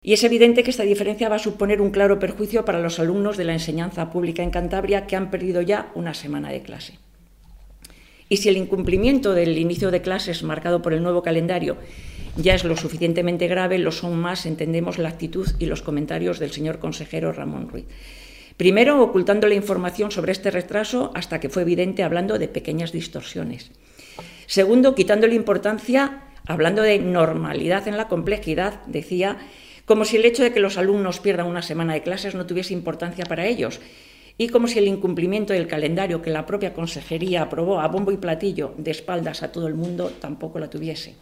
Y es evidente que esta diferencia va a suponer un claro perjuicio para los alumnos de la enseñanza pública en Cantabria, que han perdido ya una semana de clase. Y si el incumplimiento del inicio de clases marcado por el nuevo calendario ya es lo suficientemente grave, lo son más, entendemos, la actitud y los comentarios del señor consejero Ramón Ruiz. Primero, ocultando la información sobre este retraso hasta que fue evidente, hablando de pequeñas distorsiones. Segundo, quitándole importancia, hablando de normalidad en la complejidad, decía, como si el hecho de que los alumnos pierdan una semana de clases no tuviese importancia para ellos, y como si el incumplimiento del calendario que la propia consejería aprobó a bombo y platillo de espaldas a todo el mundo tampoco la tuviese.